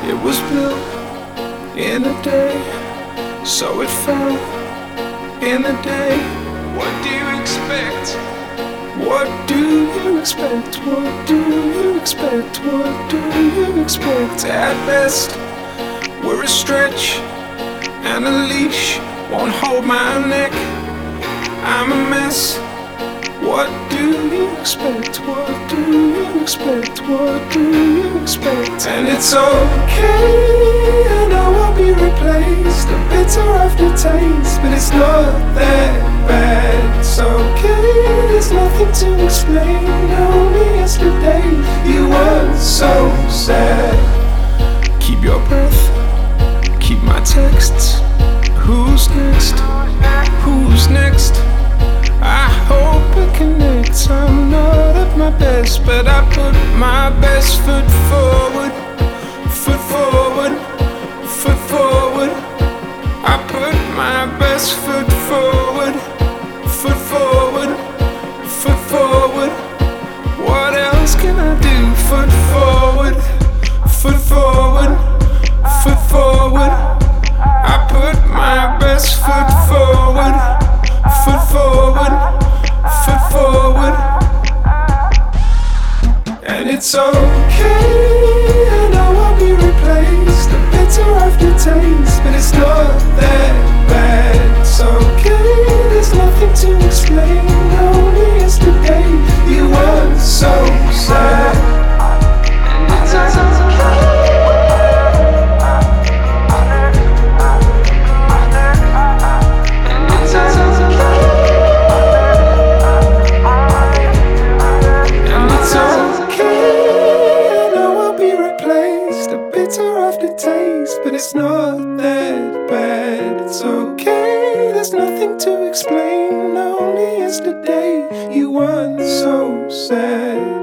It was built in a day, so it fell in a day. What do you expect? What do you expect? What do you expect? What do you expect? At best, we're a stretch, and a leash won't hold my neck. I'm a mess. What do you expect? What do you expect? What do you expect? And it's okay, I know I'll be replaced. A bitter aftertaste, but it's not that bad. It's okay, there's nothing to explain. Only yesterday you were so sad. Keep your breath, keep my texts. Who's next? Who's next? I hope it connects. I'm not at my best, but I put my best foot forward. Foot forward, foot forward. I put my best foot forward. Foot forward, foot forward. What else can I do? Foot forward, foot forward, foot forward. I put my best foot forward. Foot forward, foot forward. And it's okay, I know I'll be replaced. A bitter aftertaste, but it's not that bad. It's okay, there's nothing to explain. Only yesterday you were so sad. And it's okay. But it's not that bad. It's okay, there's nothing to explain. Only yesterday you weren't so sad.